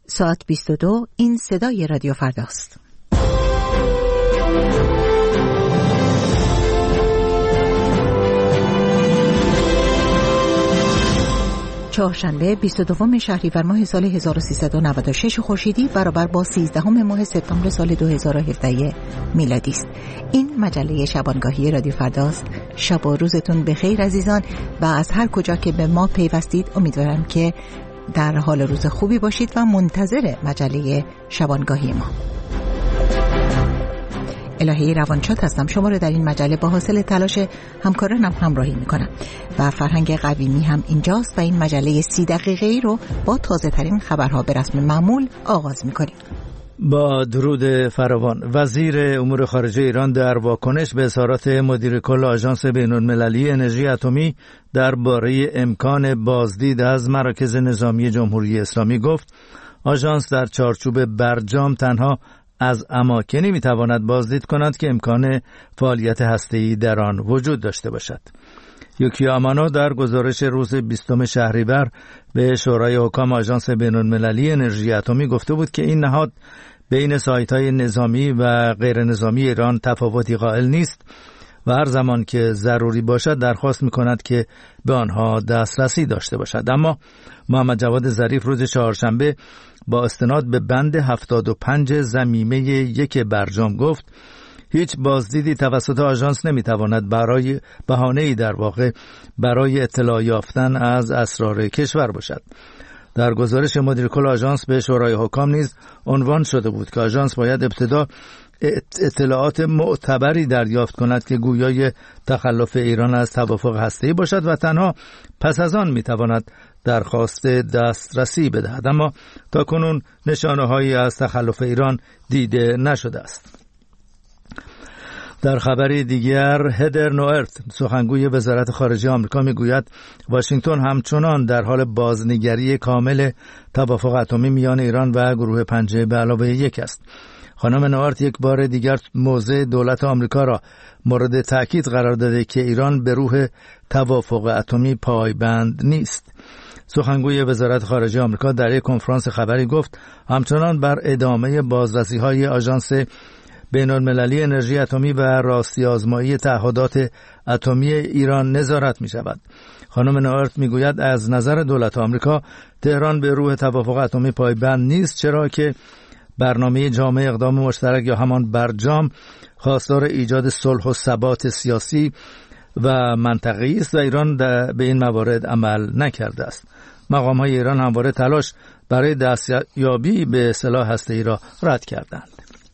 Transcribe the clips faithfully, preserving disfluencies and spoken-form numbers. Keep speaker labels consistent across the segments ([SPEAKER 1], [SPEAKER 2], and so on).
[SPEAKER 1] ساعت بیست و دو. این صدای رادیو فرداست. چهارشنبه بیست و دوم شهریور ماه سال هزار و سیصد و نود و شش خورشیدی برابر با سیزدهم ماه سپتامبر سال دو هزار و هفده میلادی است. این مجله شبانگاهی رادیو فرداست. شب و روزتون بخیر عزیزان، و از هر کجا که به ما پیوستید امیدوارم که در حال روز خوبی باشید و منتظر مجله شبانگاهی ما. الهی روانشاد هستم. شما رو در این مجله با حاصل تلاش همکارانم همراهی میکنم و فرهنگ قویمی هم اینجاست و این مجله سی دقیقه‌ای رو با تازه ترین خبرها به رسم معمول آغاز میکنیم.
[SPEAKER 2] با درود فراوان، وزیر امور خارجه ایران در واکنش به اظهارات مدیر کل آژانس بین‌المللی انرژی اتمی درباره امکان بازدید از مراکز نظامی جمهوری اسلامی گفت آژانس در چارچوب برجام تنها از اماکنی میتواند بازدید کند که امکان فعالیت هسته‌ای در آن وجود داشته باشد. یوکیو آمانو در گزارش روز بیستم شهریور به شورای حکام آژانس بین‌المللی انرژی اتمی گفته بود که این نهاد بین سایت‌های نظامی و غیر نظامی ایران تفاوتی قائل نیست و هر زمان که ضروری باشد درخواست می‌کند که به آنها دسترسی داشته باشد. اما محمد جواد ظریف روز چهارشنبه با استناد به بند هفتاد و پنج ضمیمه یک برجام گفت هیچ بازدیدی توسط آژانس نمیتواند برای بهانه‌ای در واقع برای اطلاع یافتن از اسرار کشور باشد. در گزارش مدیر کل آژانس به شورای حکام نیز عنوان شده بود که آژانس باید ابتدا اطلاعات معتبری دریافت کند که گویای تخلف ایران از توافق هسته‌ای باشد و تنها پس از آن میتواند درخواست دسترسی بدهد. اما تاکنون نشانه‌هایی از تخلف ایران دیده نشده است. در خبری دیگر هدر نوئرت سخنگوی وزارت خارجه آمریکا میگوید واشنگتن همچنان در حال بازنگری کامل توافق اتمی میان ایران و گروه پنج به علاوه یک است. خانم نوئرت یک بار دیگر موضع دولت آمریکا را مورد تأکید قرار داده که ایران به روح توافق اتمی پایبند نیست. سخنگوی وزارت خارجه آمریکا در یک کنفرانس خبری گفت همچنان بر ادامه بازرسی‌های آژانس بین‌المللی انرژی اتمی و راستی آزمایی تعهدات اتمی ایران نظارت می شود. خانم نوئرت می گوید از نظر دولت آمریکا تهران به روح توافق اتمی پایبند نیست، چرا که برنامه جامع اقدام مشترک یا همان برجام خواستار ایجاد صلح و ثبات سیاسی و منطقه‌ای است و ایران به این موارد عمل نکرده است. مقام‌های ایران همواره تلاش برای دستیابی به سلاح هسته‌ای را رد کردند.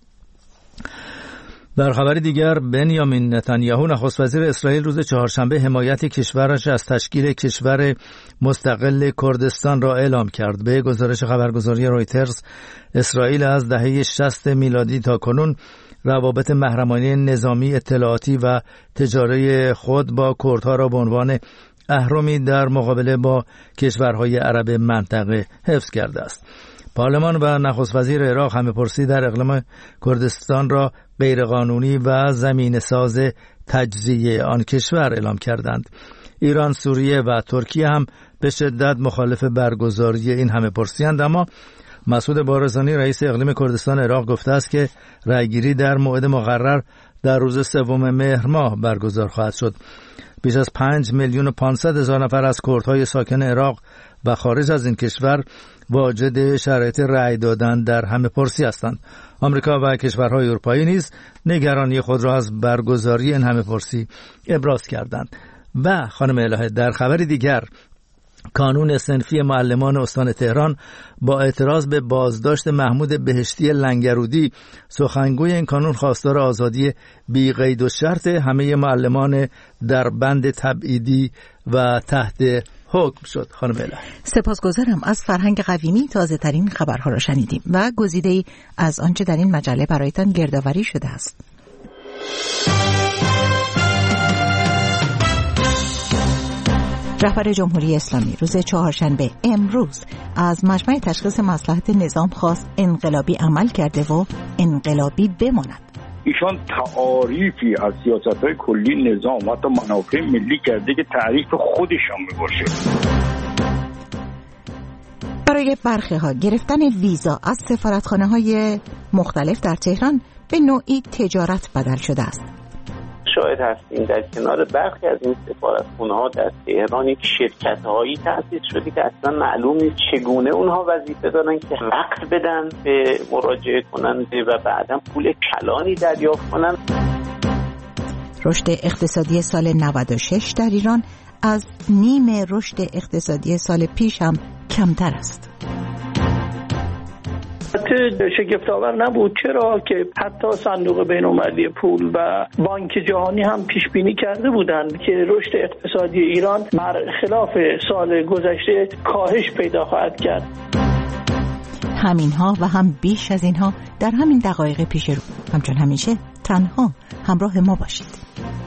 [SPEAKER 2] در خبر دیگر بنیامین نتانیاهو نخست وزیر اسرائیل روز چهارشنبه حمایت کشورش از تشکیل کشور مستقل کردستان را اعلام کرد. به گزارش خبرگزاری رویترز اسرائیل از دهه شصت میلادی تا کنون روابط محرمانه نظامی، اطلاعاتی و تجاری خود با کردها را به عنوان اهرمی در مقابله با کشورهای عرب منطقه حفظ کرده است. پارلمان و نخست وزیر عراق همه پرسی در اقلیم کردستان را غیرقانونی و زمین ساز تجزیه آن کشور اعلام کردند. ایران، سوریه و ترکیه هم به شدت مخالف برگزاری این همه پرسی اند، اما مسعود بارزانی رئیس اقلیم کردستان عراق گفته است که رأیگیری در موعد مقرر در روز سوم مهر ماه برگزار خواهد شد. بیش از پنج میلیون و پانصد هزار نفر از کردهای ساکن عراق و خارج از این کشور واجد شرایط رأی دادن در همه پرسی هستند. آمریکا و کشورهای اروپایی نیز نگرانی خود را از برگزاری این همه پرسی ابراز کردند. و خانم الهه در خبری دیگر کانون صنفی معلمان استان تهران با اعتراض به بازداشت محمود بهشتی لنگرودی، سخنگوی این کانون خواستار آزادی بی قید و شرط همه معلمان در بند تبعیدی و تحت حکم شد. خانم الهه
[SPEAKER 1] سپاسگزارم. از فرهنگ قویمی تازه ترین خبرها را شنیدیم و گزیده‌ای از آنچه در این مجله برایتان گردآوری شده است. رهبر جمهوری اسلامی روز چهارشنبه امروز از مجمع تشخیص مصلحت نظام خواست انقلابی عمل کرده و انقلابی بماند.
[SPEAKER 3] ایشان تعاریفی از سیاست‌های کلی نظام و حتی منافع ملی کرده که تعریف خودشان می‌باشه.
[SPEAKER 1] برای برخی ها گرفتن ویزا از سفارتخانه های مختلف در تهران به نوعی تجارت بدل شده است.
[SPEAKER 4] شاید هستیم در کنار برخی از این سفارتخانه ها در تهران یک شرکت هایی تأسیس شده که اصلا معلوم نیست چگونه اونها وظیفه دارن که وقت بدن به مراجعه کننده و بعدا پول کلانی دریافت کنن.
[SPEAKER 1] رشد اقتصادی سال نود و شش در ایران از نیم رشد اقتصادی سال پیش هم کمتر است.
[SPEAKER 5] البته شگفت‌آور نبود، چرا که حتی صندوق بین‌المللی پول و بانک جهانی هم پیش بینی کرده بودند که رشد اقتصادی ایران برخلاف سال گذشته کاهش پیدا خواهد کرد.
[SPEAKER 1] همینها و هم بیش از اینها در همین دقایق پیش رو. همچون همیشه تنها همراه ما باشید.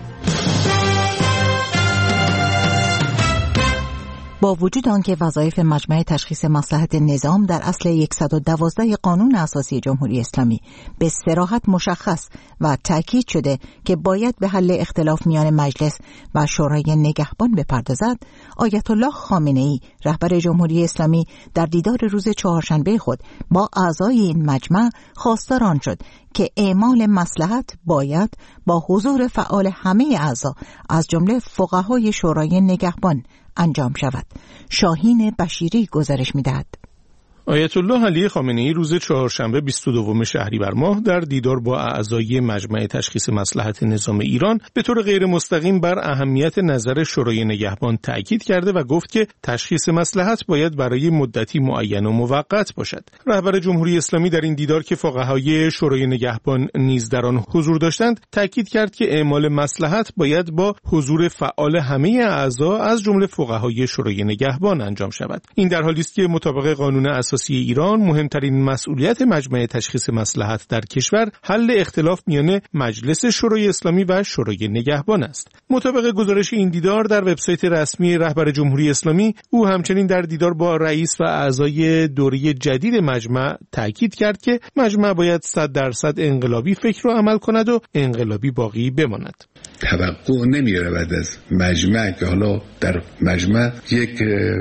[SPEAKER 1] با وجود آنکه وظایف مجمع تشخیص مصلحت نظام در اصل صد و دوازده قانون اساسی جمهوری اسلامی به صراحت مشخص و تأکید شده که باید به حل اختلاف میان مجلس و شورای نگهبان بپردازد، آیت الله خامنه‌ای رهبر جمهوری اسلامی در دیدار روز چهارشنبه خود با اعضای این مجمع خواستار آن شد که اعمال مصلحت باید با حضور فعال همه اعضا از جمله فقهای شورای نگهبان انجام شود. شاهین بشیری گزارش می‌دهد.
[SPEAKER 6] آیت الله علی خامنه‌ای روز چهارشنبه بیست و دوم شهریور ماه در دیدار با اعضای مجمع تشخیص مصلحت نظام ایران به طور غیر مستقیم بر اهمیت نظر شورای نگهبان تأکید کرده و گفت که تشخیص مصلحت باید برای مدتی معین و موقت باشد. رهبر جمهوری اسلامی در این دیدار که فقهای شورای نگهبان نیز در آن حضور داشتند تأکید کرد که اعمال مصلحت باید با حضور فعال همه اعضا از جمله فقهای شورای نگهبان انجام شود. این در حالی است که مطابق قانون اساسی ایران مهمترین مسئولیت مجمع تشخیص مصلحت در کشور حل اختلاف میان مجلس شورای اسلامی و شورای نگهبان است. مطابق گزارش این دیدار در وبسایت رسمی رهبر جمهوری اسلامی، او همچنین در دیدار با رئیس و اعضای دوره جدید مجمع تاکید کرد که مجمع باید صد درصد انقلابی فکر و عمل کند و انقلابی باقی بماند.
[SPEAKER 7] توقع نمیره بعد از مجمع که حالا در مجمع یک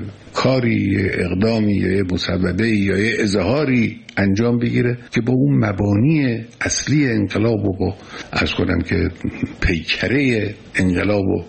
[SPEAKER 7] کاری، اقدامی یا مصوبه یا اظهاری انجام بگیره که با اون مبانی اصلی انقلاب و با عرض کنم که پیکره انقلاب و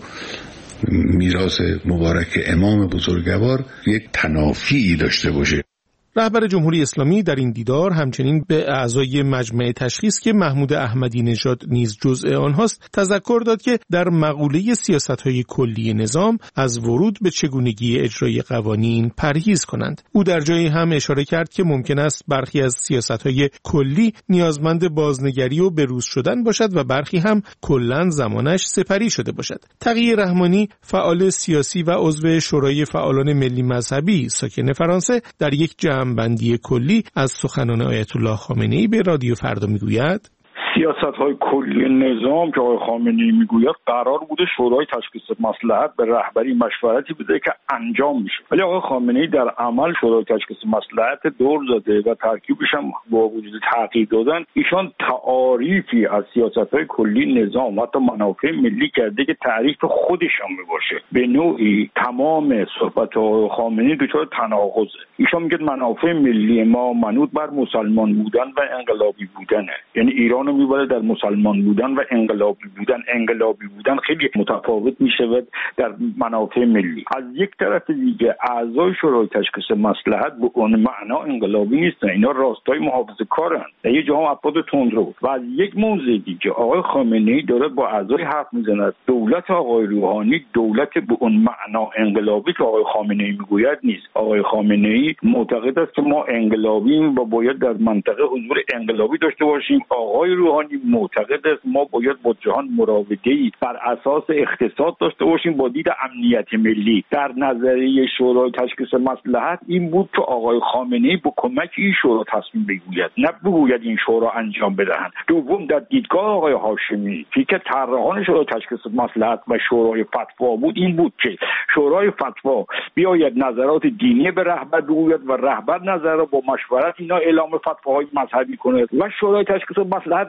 [SPEAKER 7] میراث مبارک امام بزرگوار یک تنافی داشته باشه.
[SPEAKER 6] رهبر جمهوری اسلامی در این دیدار همچنین به اعضای مجمع تشخیص که محمود احمدی نژاد نیز جزء آنهاست تذکر داد که در مقوله سیاست‌های کلی نظام از ورود به چگونگی اجرای قوانین پرهیز کنند. او در جایی هم اشاره کرد که ممکن است برخی از سیاست‌های کلی نیازمند بازنگری و بروز شدن باشد و برخی هم کلاً زمانش سپری شده باشد. تقی رحمانی، فعال سیاسی و عضو شورای فعالان ملی مذهبی ساکن فرانسه، در یک جمع بندی کلی از سخنان آیت الله خامنه‌ای به رادیو فردا میگوید:
[SPEAKER 3] سیاست‌های کلی نظام که آقای خامنه‌ای میگوید قرار بوده شورای تشخیص مصلحت به رهبری مشورتی بده که انجام میشه، ولی آقای خامنه‌ای در عمل شورای تشخیص مصلحت دور داده و ترکیبش هم با وجود تغییر دادن ایشان تعاریفی از سیاست‌های کلی نظام و حتی منافع ملی کرده که تعریف خودش هم میباشه. به نوعی تمام صحبت آقای خامنه‌ای دچار تناقضه. ایشان میگه منافع ملی ما منوط بر مسلمان بودن و انقلابی بودنه، یعنی ایران میبره در مسلمان بودن و انقلابی بودن. انقلابی بودن خیلی متفاوت میشه و در منافع ملی. از یک طرف دیگه اعضای شورای تشخیص مصلحت به اون معنا انقلابی نیستن، اینا راستای محافظه‌کارن، یه جا هم افراد تندرو. و از یک موضوع دیگه آقای خامنه‌ای داره با اعضای حرف میزنه. دولت آقای روحانی دولت به اون معنا انقلابی که آقای خامنه‌ای میگوید نیست. آقای خامنه‌ای معتقد است که ما انقلابیم و باید در منطقه حضور انقلابی داشته باشیم. آقای روحانی معتقد است ما باید با جهان مراوده‌ای بر اساس اقتصاد داشته باشیم با دید امنیت ملی. در نظریه شورای تشخیص مصلحت این بود که آقای خامنه‌ای با کمک این شورا تصمیم بگیرد، نه بگوید این شورا انجام بدهند. دوم، در دیدگاه آقای هاشمی که طراحان شورای تشخیص مصلحت و شورای فتوا بود این بود که شورای فتوا بیاید نظرات دینی به رهبر بگوید و رهبر نظر را با مشورت اینا اعلام فتواهای مذهبی کنه و شورای تشخیص مصلحت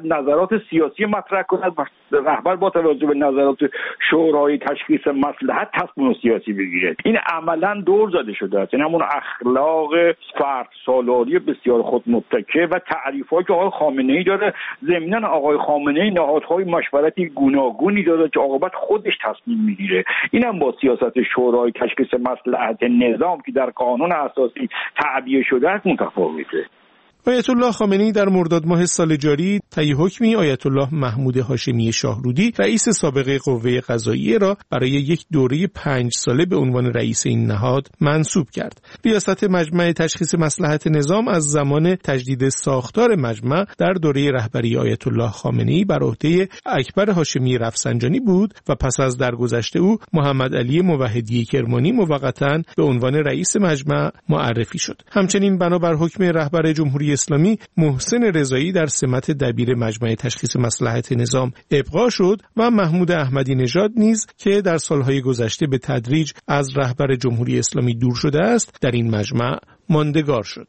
[SPEAKER 3] نظرات سیاسی مطرح کند و رهبر با توجه به نظرات شورای تشخیص مصلحت تصمیم سیاسی بگیره. این عملا دور زده شده است. این همون اخلاق فرد سالاری بسیار خودمتکی و تعریفایی که آقای خامنه‌ای داره. ضمناً آقای خامنه‌ای نهادهای مشورتی گوناگونی داره که عاقبت خودش تصمیم میگیره. اینم با سیاست شورای تشخیص مصلحت نظام که در قانون اساسی تعبیه شده است متفاوته.
[SPEAKER 6] آیت الله خامنه‌ای در مرداد ماه سال جاری طی حکمی آیت الله محمود هاشمی شاهرودی رئیس سابق قوه قضاییه را برای یک دوره پنج ساله به عنوان رئیس این نهاد منصوب کرد. ریاست مجمع تشخیص مصلحت نظام از زمان تجدید ساختار مجمع در دوره رهبری آیت الله خامنه‌ای بر عهده اکبر هاشمی رفسنجانی بود و پس از درگذشت او محمد علی موحدی کرمانی موقتاً به عنوان رئیس مجمع معرفی شد. همچنین بنابر حکم رهبر جمهوری اسلامی محسن رضایی در سمت دبیر مجمع تشخیص مصلحت نظام ابقا شد و محمود احمدی نژاد نیز که در سالهای گذشته به تدریج از رهبر جمهوری اسلامی دور شده است در این مجمع ماندگار شد.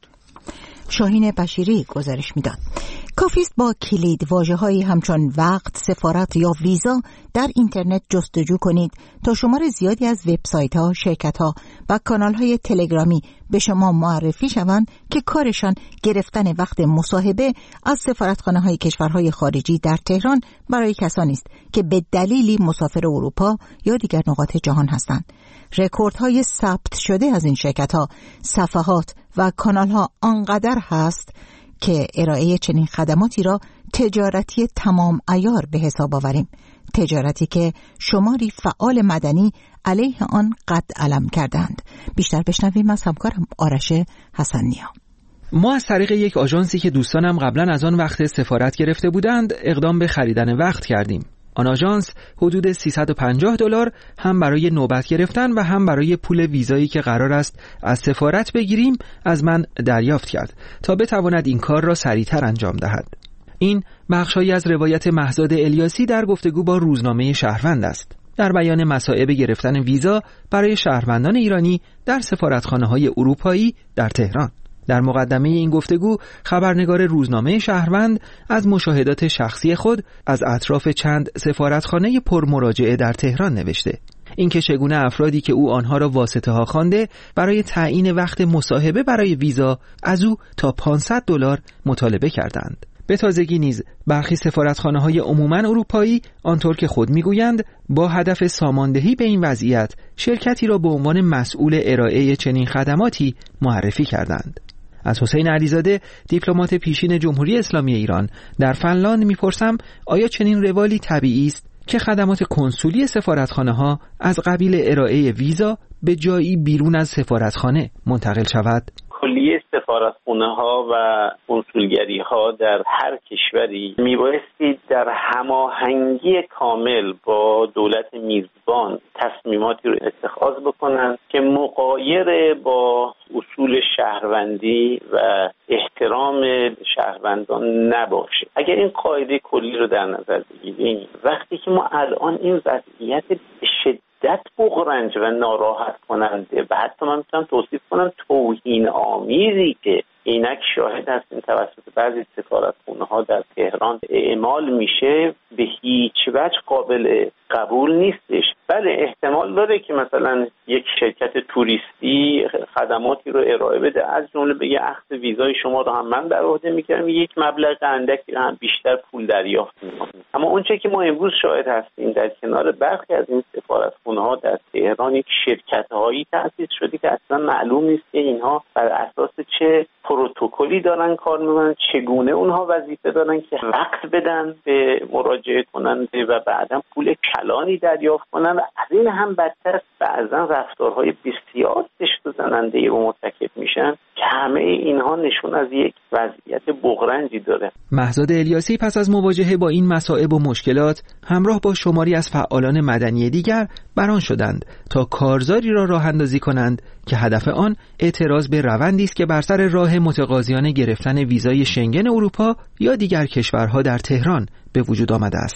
[SPEAKER 1] شاهین بشیری گزارش میداد. کافی است با کلید واژه‌هایی همچون وقت، سفارت یا ویزا در اینترنت جستجو کنید تا شمار زیادی از وبسایت‌ها، شرکت‌ها و کانال‌های تلگرامی به شما معرفی شوند که کارشان گرفتن وقت مصاحبه از سفارتخانه‌های کشورهای خارجی در تهران برای کسانی است که به دلیلی مسافر اروپا یا دیگر نقاط جهان هستند. رکوردهای ثبت شده از این شرکت‌ها، صفحات و کانال‌ها آنقدر هست که ارائه چنین خدماتی را تجارتی تمام عیار به حساب آوریم. تجارتی که شماری فعال مدنی علیه آن قد علم کردند. بیشتر بشنویم از همکارم آرش حسن‌نیا.
[SPEAKER 8] ما از طریق یک آژانسی که دوستانم قبلا از آن وقت سفارت گرفته بودند اقدام به خریدن وقت کردیم. آن آژانس حدود سیصد و پنجاه دلار هم برای نوبت گرفتن و هم برای پول ویزایی که قرار است از سفارت بگیریم از من دریافت کرد تا بتواند این کار را سریعتر انجام دهد. این بخشی از روایت مهزاد الیاسی در گفتگو با روزنامه شهروند است. در بیان مصائب گرفتن ویزا برای شهروندان ایرانی در سفارتخانه‌های اروپایی در تهران. در مقدمه این گفتگو خبرنگار روزنامه شهروند از مشاهدات شخصی خود از اطراف چند سفارتخانه پرمراجعه در تهران نوشته. اینکه چگونه افرادی که او آنها را واسطه ها خوانده برای تعیین وقت مصاحبه برای ویزا از او تا پانصد دلار مطالبه کردند. به تازگی نیز برخی سفارتخانه‌های عموماً اروپایی آنطور که خود میگویند با هدف ساماندهی به این وضعیت شرکتی را به عنوان مسئول ارائه چنین خدماتی معرفی کردند. از حسین علیزاده دیپلمات پیشین جمهوری اسلامی ایران در فنلاند میپرسم آیا چنین روالی طبیعی است که خدمات کنسولی سفارتخانه‌ها از قبیل ارائه ویزا به جایی بیرون از سفارتخانه منتقل شود؟
[SPEAKER 4] کلیه سفارتخانه‌ها و کنسولگری‌ها در هر کشوری میبایستی در هماهنگی کامل با دولت میزبان تصمیماتی رو اتخاذ بکنند که مغایر با اصول شهروندی و احترام شهروندان نباشه. اگر این قاعده کلی رو در نظر بگیریم، وقتی که ما الان این وضعیت شدت بغرنج و ناراحت کننده و حتی من میتونم توصیف کنم توهین آمیزی که اینک شاهد هستیم توسط بعضی سفارتخانه‌ها در تهران اعمال میشه، به هیچ وجه قابل قبول نیستش. بله احتمال داره که مثلا یک شرکت توریستی خدماتی رو ارائه بده، از جمله بگه اخذ ویزای شما رو هم من در عهده میگیرم، یک مبلغ اندکی هم بیشتر پول دریافت میکنم. اما اونچه که ما امروز شاهد هستیم در کنار برخی از این سفارتخانه‌ها در تهران یک شرکت‌هایی تأسیس شده که اصلا معلوم نیست که اینها بر اساس چه پروتکلی دارن کار میکنن، چگونه اونها وظیفه دارن که وقت بدن به مراجعه کننده و بعدا پول کلانی دریافت کنن و از این هم بدتر بعضا رفتارهای بسیار زشت زننده و مرتکب میشن که همه اینها نشون از یک وضعیت بغرنجی داره.
[SPEAKER 8] مهزاد الیاسی پس از مواجهه با این مصائب و مشکلات همراه با شماری از فعالان مدنی دیگر بران شدند تا کارزاری را راه اندازی کنند که هدف آن اعتراض به روندی است که بر سر راه متقاضیان گرفتن ویزای شنگن اروپا یا دیگر کشورها در تهران به وجود آمده است.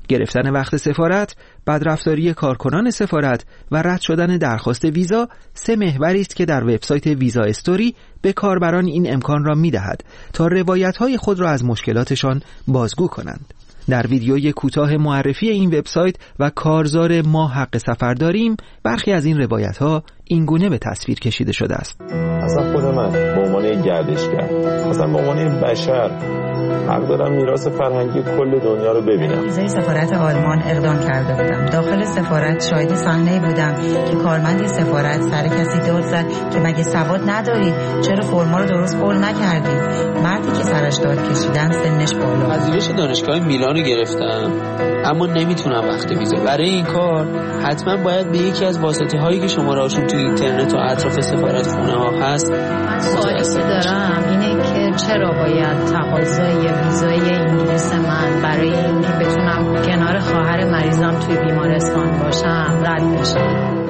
[SPEAKER 8] گرفتن وقت سفارت، بدرفتاری کارکنان سفارت و رد شدن درخواست ویزا سه محوری است که در وبسایت ویزا استوری به کاربران این امکان را می‌دهد تا روایت‌های خود را از مشکلاتشان بازگو کنند. در ویدیوی کوتاه معرفی این وبسایت و کارزار ما حق سفر داریم، برخی از این روایت‌ها اینگونه به تصویر کشیده شده است.
[SPEAKER 9] اصلا خود من به عنوان گردشگر، اصلا به عنوان بشر حق دارم میراث فرهنگی کل دنیا رو ببینم.
[SPEAKER 10] ویزای سفارت آلمان اقدام کرده بودم. داخل سفارت شاهد صحنه‌ای بودم که کارمند سفارت سر کسی داد زد که مگه سواد نداری؟ چرا فرما رو درست پر نکردی؟ مردی که سرش داد کشیدن سنش بالا.
[SPEAKER 11] پذیرش دانشگاه میلان رو گرفتم، اما نمیتونم وقت ویزا. برای این کار حتما باید به یکی از واسطه‌هایی که شماره‌هاشون تو اینترنت و اطراف سفارت خونه ها هست.
[SPEAKER 12] من سوالی که دارم اینه که چرا باید تقاضای ویزای انگلیس من برای اینکه بتونم کنار خواهر مریضم توی بیمارستان باشم رد بشه؟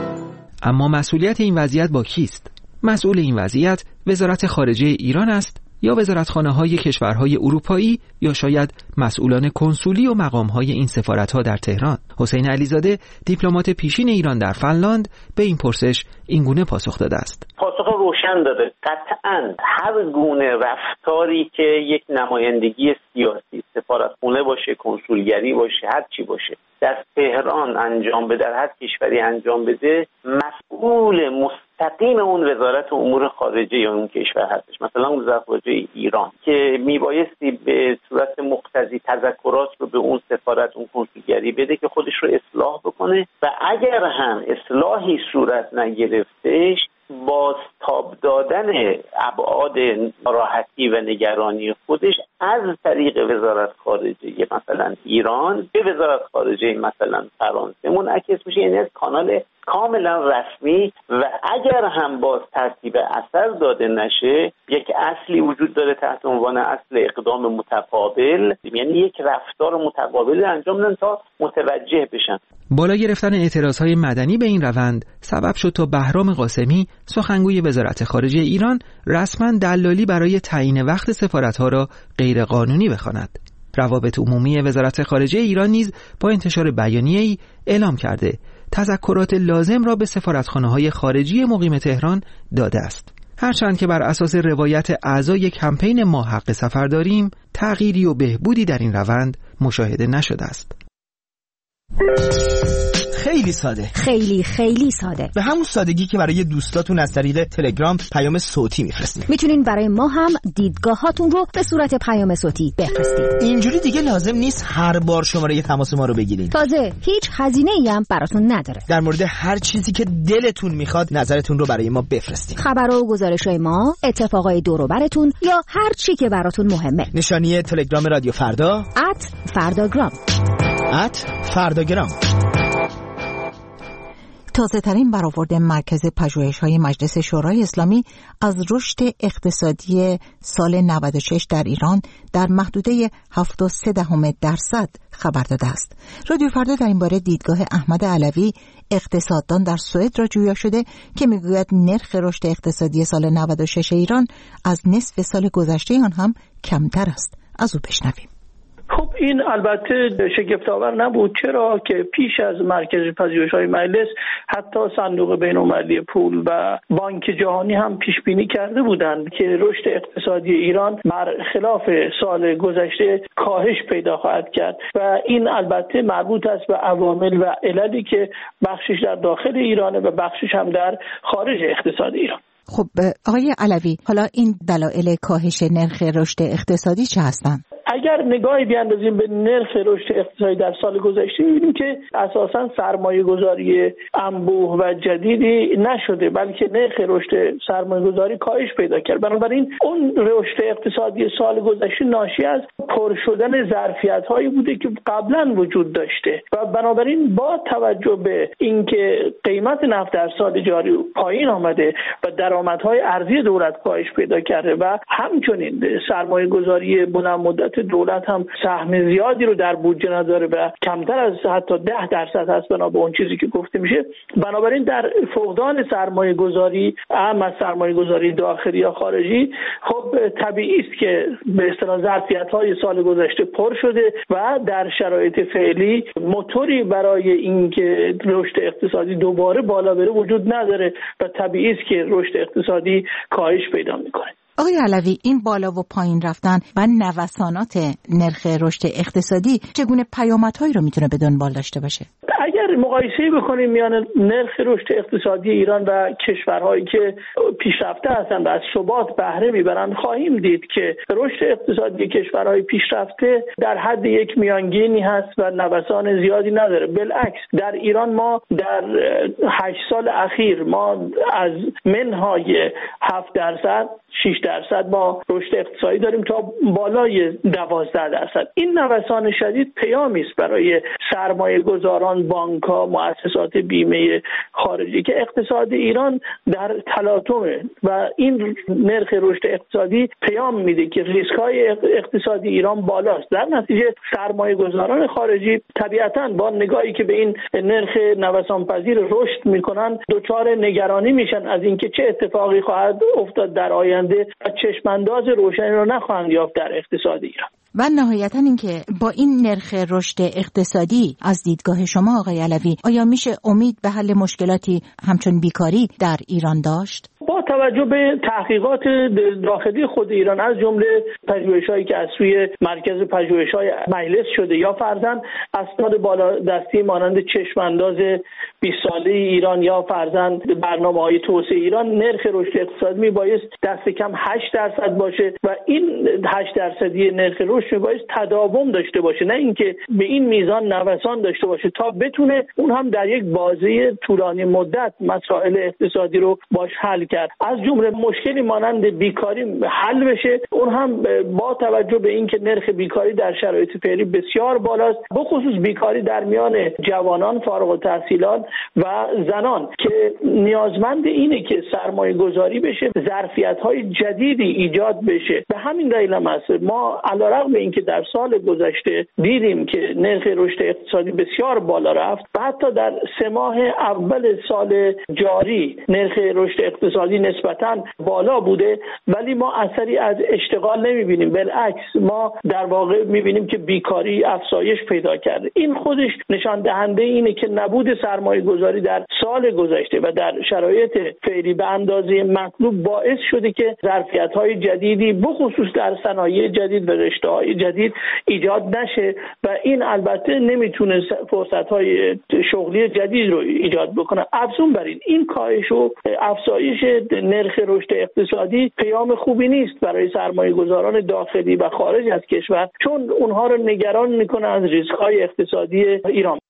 [SPEAKER 8] اما مسئولیت این وضعیت با کیست؟ مسئول این وضعیت وزارت خارجه ایران است یا وزارتخانه‌های کشورهای اروپایی یا شاید مسئولان کنسولی و مقام‌های این سفارت‌ها در تهران؟ حسین علیزاده، دیپلمات پیشین ایران در فنلاند، به این پرسش اینگونه پاسخ داده است.
[SPEAKER 4] پاسخ روشن داده. قطعاً هر گونه رفتاری که یک نمایندگی سیاسی، سفارتخونه باشه، کنسولگری باشه، هر چی باشه، در تهران انجام بده، در هر کشوری انجام بده، مسئول مستقیم اون وزارت امور خارجه یا اون کشور هستش. مثلا وزارت خارجه ایران که میبایستی به صورت مقتضی تذکرات رو به اون سفارت، اون کنسولگری بده که خودش رو اصلاح بکنه و اگر هم اصلاحی صورت نگرفتش، بازتاب دادن ابعاد ناراحتی و نگرانی خودش از طریق وزارت خارجه مثلا ایران به وزارت خارجه مثلا فرانسه منعکس میشه، یعنی از کانال کاملا رسمی. و اگر هم باز ترتیب اثر داده نشه، یک اصلی وجود داره تحت عنوان اصل اقدام متقابل، یعنی یک رفتار متقابل انجام بدن تا متوجه بشن.
[SPEAKER 8] بالا گرفتن اعتراضهای مدنی به این روند سبب شد تا بهرام قاسمی، سخنگوی وزارت خارجه ایران، رسما دلالی برای تعیین وقت سفارت‌ها را غیر قانونی بخواند. روابط عمومی وزارت خارجه ایران نیز با انتشار بیانیه‌ای اعلام کرده تذکرات لازم را به سفارتخانه‌های خارجی مقیم تهران داده است. هرچند که بر اساس روایت اعضای کمپین ما حق سفر داریم، تغییری و بهبودی در این روند مشاهده نشده است.
[SPEAKER 13] خیلی ساده،
[SPEAKER 14] خیلی خیلی ساده،
[SPEAKER 13] به همون سادگی که برای دوستاتون از طریق تلگرام پیام صوتی میفرستین.
[SPEAKER 14] میتونین برای ما هم دیدگاهاتون رو به صورت پیام صوتی بفرستید.
[SPEAKER 13] اینجوری دیگه لازم نیست هر بار شماره تماس ما رو بگیرین.
[SPEAKER 14] تازه هیچ هزینه‌ای هم براتون نداره.
[SPEAKER 13] در مورد هر چیزی که دلتون میخواد نظرتون رو برای ما بفرستین.
[SPEAKER 14] خبرها و گزارش‌های ما، اتفاقای دور و براتون یا هر چی که براتون مهمه.
[SPEAKER 13] نشانی تلگرام رادیو فردا
[SPEAKER 14] ات فرداگرام
[SPEAKER 13] ات فرداگرام.
[SPEAKER 1] تازه ترین برآورد مرکز پژوهش‌های مجلس شورای اسلامی از رشد اقتصادی سال نود و شش در ایران در محدوده هفتاد و سه دهم درصد خبر داده است. رادیو فردا در این باره دیدگاه احمد علوی، اقتصاددان در سوئد را جویا شده که میگوید نرخ رشد اقتصادی سال نود و شش ایران از نصف سال گذشته آن هم کمتر است. از او بشنویم.
[SPEAKER 5] خب این البته شگفت‌آور نبود، چرا که پیش از مرکز پژوهش‌های مجلس حتی صندوق بین‌المللی پول و بانک جهانی هم پیش بینی کرده بودند که رشد اقتصادی ایران برخلاف سال گذشته کاهش پیدا خواهد کرد و این البته مربوط است به عوامل و عللی که بخشش در داخل ایرانه و بخشش هم در خارج اقتصاد ایران.
[SPEAKER 1] خب آقای علوی، حالا این دلایل کاهش نرخ رشد اقتصادی چه هستند؟
[SPEAKER 5] اگر نگاهی بیاندازیم به نرخ رشد اقتصادی در سال گذشته می‌بینیم که اساساً سرمایه‌گذاری انبوه و جدیدی نشده، بلکه نرخ رشد سرمایه‌گذاری کاهش پیدا کرد. بنابراین اون رشد اقتصادی سال گذشته ناشی از پر شدن ظرفیت‌هایی بوده که قبلاً وجود داشته و بنابراین با توجه به اینکه قیمت نفت در سال جاری پایین آمده و درآمدهای ارزی دولت کاهش پیدا کرده و همچنین سرمایه‌گذاری بلند مدت دولت هم سهم زیادی رو در بودجه نداره و کمتر از حتی ده درصد هست بنا به اون چیزی که گفته میشه. بنابراین در فقدان سرمایه گذاری، اهم از سرمایه گذاری داخلی یا خارجی، خب طبیعی است که به اصطلاح ظرفیت های سال گذشته پر شده و در شرایط فعلی موتوری برای اینکه رشد اقتصادی دوباره بالا بره وجود نداره و طبیعی است که رشد اقتصادی کاهش پیدا میکنه.
[SPEAKER 1] آقای علوی، این بالا و پایین رفتن و نوسانات نرخ رشد اقتصادی چگونه پیامدهایی رو میتونه به دنبال داشته باشه؟
[SPEAKER 5] اگر مقایسه بکنیم میان نرخ رشد اقتصادی ایران و کشورهایی که پیشرفته هستند و از ثبات بهره میبرند، خواهیم دید که رشد اقتصادی کشورهای پیشرفته در حد یک میانگینی هست و نوسان زیادی نداره. بالعکس در ایران ما در هشت سال اخیر ما از منهای هفت درصد شش درصد ما رشد اقتصادی داریم تا بالای دوازده درصد. این نوسان شدید پیامی است برای سرمایه گذاران، بانک‌ها، مؤسسات بیمه خارجی که اقتصاد ایران در تلاطمه و این نرخ رشد اقتصادی پیام میده که ریسک‌های اقتصادی ایران بالاست. در نتیجه سرمایه گذاران خارجی طبیعتاً با نگاهی که به این نرخ نوسان پذیر رشد میکنن دچار نگرانی میشن از اینکه چه اتفاقی خواهد افتاد در آینده و چشمانداز روشنی رو نخواهند یافت در اقتصاد ایران.
[SPEAKER 1] و نهایتاً اینکه با این نرخ رشد اقتصادی از دیدگاه شما آقای علوی آیا میشه امید به حل مشکلاتی همچون بیکاری در ایران داشت؟
[SPEAKER 5] با توجه به تحقیقات داخلی خود ایران از جمله پژوهش‌هایی که از سوی مرکز پژوهش‌های مجلس شده یا فرضاً اسناد بالا دستی مانند چشمانداز بیست ساله ایران یا فرضاً برنامه‌های توسعه ایران، نرخ رشد اقتصادی میبایست دست کم هشت درصد باشه و این هشت درصدی نرخ رشد میبایست تداوم داشته باشه، نه اینکه به این میزان نوسان داشته باشه تا بتونه اون هم در یک بازه طولانی مدت مسائل اقتصادی رو باش حل کرد. از جمله مشکلی مانند بیکاری حل بشه، اون هم با توجه به اینکه نرخ بیکاری در شرایط فعلی بسیار بالاست، به خصوص بیکاری در میان جوانان فارغ التحصیلان و زنان که نیازمند اینه که سرمایه گذاری بشه، ظرفیت‌های جدیدی ایجاد بشه. به همین دلیل هم است ما علیرغم اینکه در سال گذشته دیدیم که نرخ رشد اقتصادی بسیار بالا رفت و حتی در سه ماه اول سال جاری نرخ رشد اقتصادی نسبتاً بالا بوده، ولی ما اثری از اشتغال نمی‌بینیم. بالعکس ما در واقع می‌بینیم که بیکاری افزایش پیدا کرده. این خودش نشان دهنده اینه که نبود سرمایه گذاری در سال گذشته و در شرایط فعلی به اندازه مطلوب باعث شده که ظرفیت‌های جدیدی بخصوص در صنایع جدید و رشته‌های جدید ایجاد نشه و این البته نمیتونه فرصت‌های شغلی جدید رو ایجاد بکنه. افزون بر این این کاهش و افزایش نرخ رشد اقتصادی پیام خوبی نیست برای سرمایه گذاران داخلی و خارج از کشور، چون اونها رو نگران میکنه از ریسک‌های اقتصادی ایران.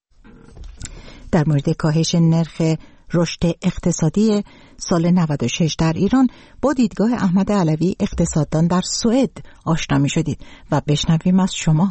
[SPEAKER 1] در مورد کاهش نرخ رشد اقتصادی سال نود و شش در ایران با دیدگاه احمد علوی اقتصاددان در سوئد آشنا می شدید و بشنویم از شما.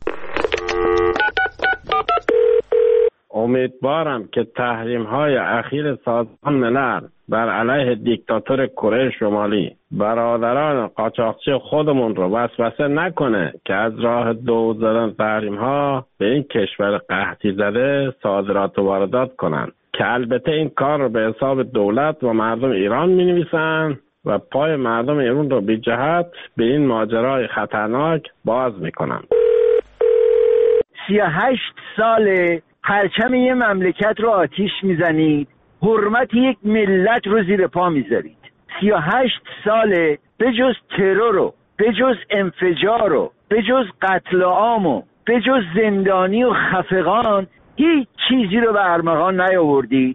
[SPEAKER 15] امیدوارم که تحریم‌های اخیر سازمان ملل بر علیه دیکتاتور کره شمالی برادران قاچاقچی خودمون رو وسوسه نکنه که از راه دو زدن تحریم‌ها به این کشور قحطی زده صادرات و واردات کنن که البته این کار رو به حساب دولت و مردم ایران می‌نویسن و پای مردم ایران رو بی جهت به این ماجرای خطرناک باز میکنن.
[SPEAKER 16] سی و هشت ساله پرچم یه مملکت رو آتیش میزنید، حرمت یک ملت رو زیر پا میذارید. سی و هشت ساله به جز ترور و به جز انفجار و به جز قتل عام و به جز زندانی و خفقان هیچ چیزی رو به ارمغان نیاوردید.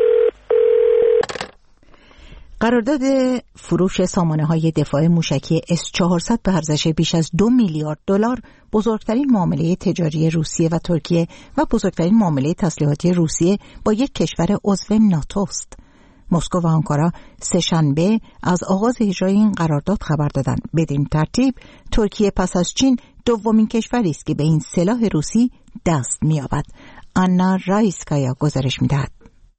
[SPEAKER 1] قرارداد فروش سامانه‌های دفاع موشکی اس چهارصد به ارزش بیش از دو میلیارد دلار بزرگترین معامله تجاری روسیه و ترکیه و بزرگترین معامله تسلیحاتی روسیه با یک کشور عضو ناتو است. مسکو و آنکارا سه‌شنبه از آغاز اجرای این قرارداد خبر دادند. بدین ترتیب ترکیه پس از چین دومین کشوری است که به این سلاح روسی دست می‌یابد. آنا رایسکایا گزارش می‌دهد.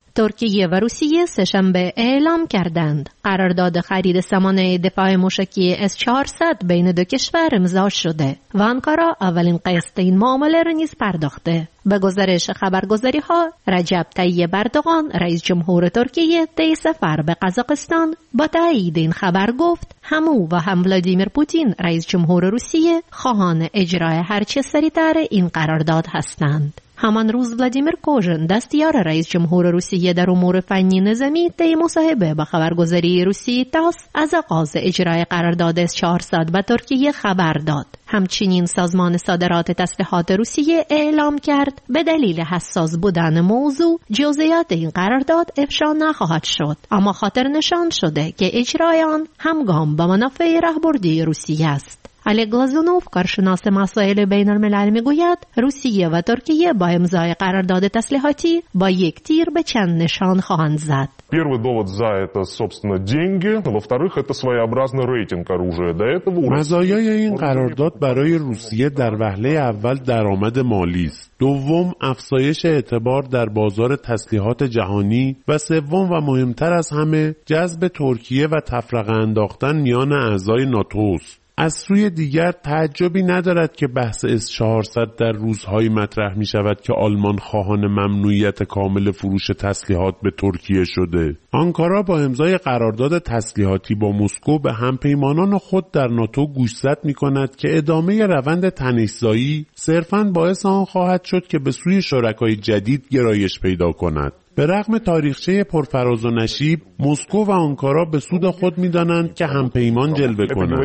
[SPEAKER 17] ترکیه و روسیه سه‌شنبه اعلام کردند قرارداد خرید سامانه دفاع موشکی اس چهارصد بین دو کشور امضا شده و آنکارا اولین قسط این معامله را نیز پرداخته. به گزارش خبرگزاری ها، رجب طیب اردوغان رئیس جمهور ترکیه طی سفر به قزاقستان با تایید این خبر گفت همو و هم ولادیمیر پوتین رئیس جمهور روسیه خواهان اجرای هرچه سریعتر این قرارداد هستند. همان روز ولادیمیر کوژن دستیار رئیس جمهور روسیه در امور فنی نظامی طی مصاحبه با خبرگزاری روسی تاس از آغاز اجرای قرارداد اس چهارصد با ترکیه خبر داد. همچنین سازمان صادرات تسلیحات روسیه اعلام کرد به دلیل حساس بودن موضوع جزئیات این قرارداد افشا نخواهد شد، اما خاطر نشان شده که اجرای آن همگام با منافع راهبردی روسیه است. علی گلازونوف کارشناس مسائل بین الملل میگوید روسیه و ترکیه با امضای قرارداد تسلیحاتی با یک تیر به چند نشان خواهند زد.
[SPEAKER 18] Первый довод за это, собственно, деньги. Во-вторых, это своеобразный рейтинг оружия. До этого
[SPEAKER 19] مزایای این قرارداد برای روسیه در وهله اول درآمد مالی است. دوم، افزایش اعتبار در بازار تسلیحات جهانی و سوم و مهمتر از همه، جذب ترکیه و تفرقه انداختن میان اعضای ناتو است. از سوی دیگر تعجبی ندارد که بحث اس چهارصد در روزهایی مطرح می شود که آلمان خواهان ممنوعیت کامل فروش تسلیحات به ترکیه شده. آنکارا با امضای قرارداد تسلیحاتی با مسکو به همپیمانان خود در ناتو گوشزد می کند که ادامه روند تنش‌زایی صرفاً باعث آن خواهد شد که به سوی شرکای جدید گرایش پیدا کند. به رغم تاریخچه پرفراز و نشیب، مسکو و آنکارا به سود خود می‌دانند که همپیمان جلوه کنند.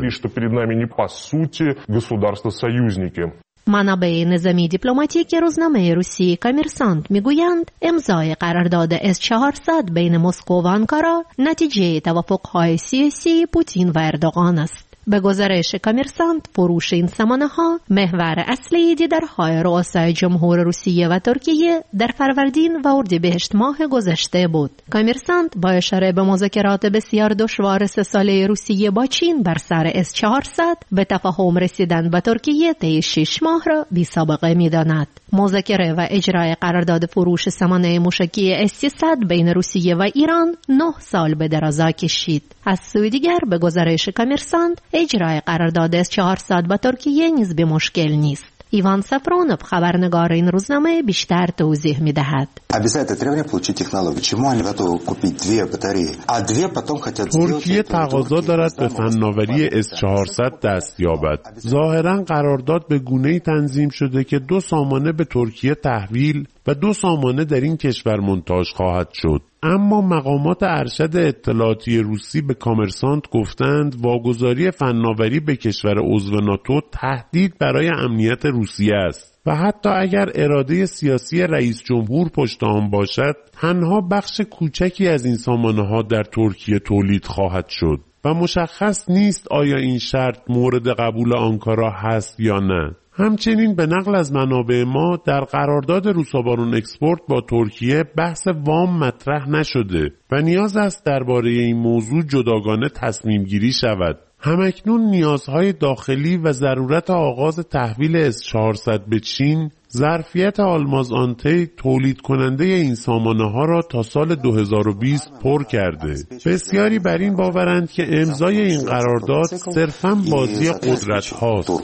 [SPEAKER 17] منابع نظامی دیپلماتیک روزنامه روسی کامرسانت میگویند امضای قرارداد اس چهارصد بین مسکو و آنکارا نتیجه توافق‌های سیاسی پوتین و اردوغان است. به گزارش کامرسانت فروش این سامانه ها محور اصلی دیدارهای رؤسای جمهور روسیه و ترکیه در فروردین و اردیبهشت ماه گذشته بود. کامرسانت با اشاره به مذاکرات بسیار دشوار سه ساله روسیه با چین بر سر اس چهارصد به تفاهم رسیدن با ترکیه طی شش ماه را بی سابقه می‌داند. مذاکره و اجرای قرارداد فروش سامانه موشکی اس سیصد بین روسیه و ایران نه سال به درازا کشید. از سوی دیگر به گزارش کامرسانت اجرای قرارداد اس چهارصد با ترکیه نیز به مشکل نیست. ایوان سافرونوف خبرنگار این روزنامه بیشتر توضیح می‌دهد.
[SPEAKER 19] ترکیه تقاضا دارد به فناوری اس چهارصد دست یابد. ظاهراً قرارداد به گونه‌ای تنظیم شده که دو سامانه به ترکیه تحویل و دو سامانه در این کشور منتاج خواهد شد. اما مقامات ارشد اطلاعاتی روسی به کامرسانت گفتند واگذاری فناوری به کشور عضو ناتو تهدید برای امنیت روسیه است و حتی اگر اراده سیاسی رئیس جمهور پشت آن باشد، تنها بخش کوچکی از این سامانه‌ها در ترکیه تولید خواهد شد و مشخص نیست آیا این شرط مورد قبول آنکارا هست یا نه. همچنین به نقل از منابع ما در قرارداد روسابارون اکسپورت با ترکیه بحث وام مطرح نشده و نیاز است درباره این موضوع جداگانه تصمیم گیری شود. همکنون نیازهای داخلی و ضرورت آغاز تحویل اس چهارصد به چین ظرفیت آلماز آنتی تولید کننده این سامانه ها را تا سال دو هزار و بیست پر کرده. بسیاری بر این باورند که امضای این قرارداد صرفاً بازی قدرت هاست.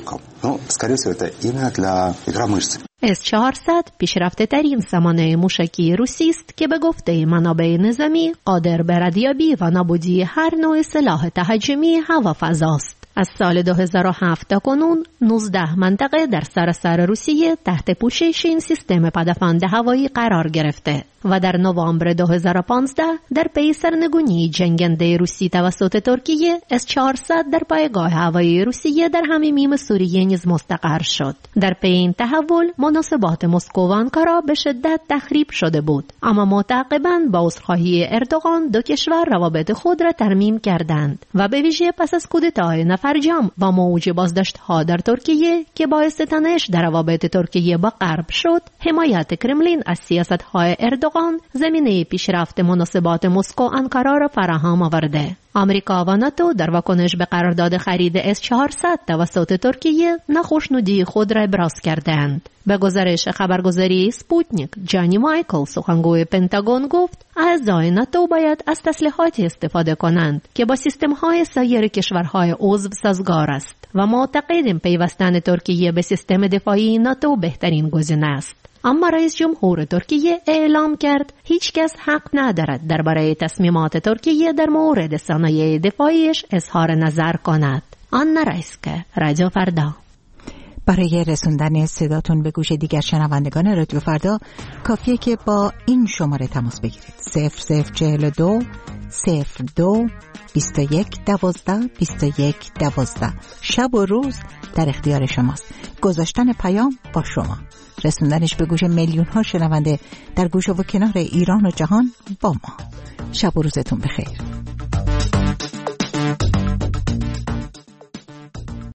[SPEAKER 17] اس چهارصد پیشرفته ترین سامانه موشکی روسی است که به گفته منابع نظامی قادر به ردیابی و نابودی هر نوع سلاح تهاجمی هوافضا است. از سال دو هزار و هفت تا کنون نوزده منطقه در سراسر روسیه تحت پوشش این سیستم پدافند هوایی قرار گرفته و در نوامبر دو هزار و پانزده در پی سرنگونی جنگنده روسی توسط ترکیه اس چهارصد در پایگاه هوایی روسیه در حمیمیم سوریه نیز مستقر شد. در پی این تحول مناسبات مسکو و آنکارا به شدت تخریب شده بود، اما متعاقباً با عذرخواهی اردوغان دو کشور روابط خود را ترمیم کردند و به ویژه پس از کودتای نفرجام و موج بازداشت‌ها در ترکیه که باعث تنش در روابط ترکیه با غرب شد، حمایت کرملین از سیاست‌های اردوغان زمینه پیشرفت مناسبات مسکو آنکارا را فراهم آورده. آمریکا و ناتو در واکنش به قرارداد خرید اس چهارصد توسط ترکیه ناخشنودی خود را ابراز کردند. به گزارش خبرگزاری سپوتنیک، جانی مایکل سخنگوی پنتاگون گفت اعضای ناتو باید از تسلیحاتی استفاده کنند که با سیستم‌های سایر کشورهای عضو سازگار است و معتقدیم پیوستن ترکیه به سیستم دفاعی ناتو بهترین گزینه است. اما رئیس جمهور ترکیه اعلام کرد هیچ کس حق ندارد درباره تصمیمات ترکیه در مورد صنایع دفاعیش اظهار نظر کند. آنا رایسکه، رادیو فردا.
[SPEAKER 1] برای رسوندن صداتون به گوش دیگر شنوندگان رادیو فردا کافیه که با این شماره تماس بگیرید: صفر صفر چهل دو صفر دو بیست و یک دوازده بیست و یک دوازده. شب و روز در اختیار شماست. گذاشتن پیام با شما، رسوندنش به گوش میلیون ها شنونده در گوش و کنار ایران و جهان با ما. شب و روزتون بخیر.